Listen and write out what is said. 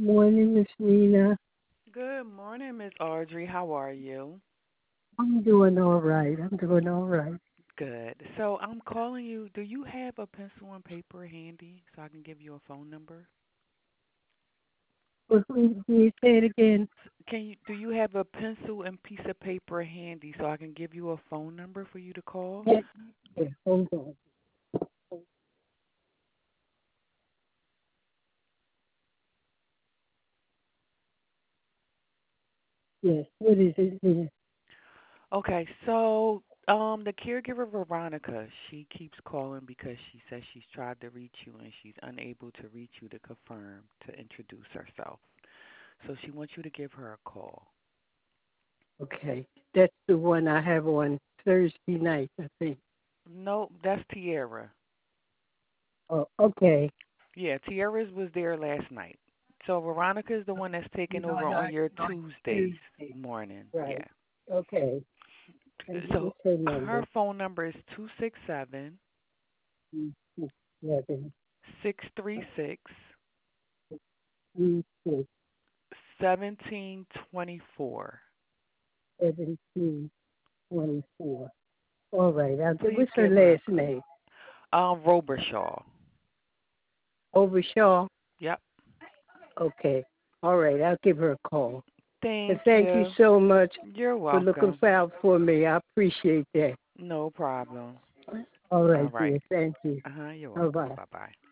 Morning, Miss Nina. Good morning, Miss Audrey. How are you? I'm doing all right. I'm doing all right. Good. So I'm calling you. Do you have a pencil and paper handy so I can give you a phone number? Well, please, can you say it again? Do you have a pencil and piece of paper handy so I can give you a phone number for you to call? Yes. Yeah, hold on. Yes. What is it? Yeah. Okay, so the caregiver Veronica, she keeps calling because she says she's tried to reach you and she's unable to reach you to confirm to introduce herself. So she wants you to give her a call. Okay. That's the one I have on Thursday night, I think. No, that's Tierra. Oh, okay. Yeah, Tierra's was there last night. So Veronica is the one that's taking over on your No, Tuesdays Tuesday. morning. Right. Yeah. Okay. And So what's her her number? phone number is 267 11, 636 3, 6, 1724. 17, 24. All right. Please What's her give her a last call. name? Robershaw. Overshaw. Yep. Okay. All right. I'll give her a call. And Thank thank you you. so much You're for looking welcome. out for me. I appreciate that. No problem. All All right, right. dear. Thank you. You're welcome. Bye-bye. Bye bye.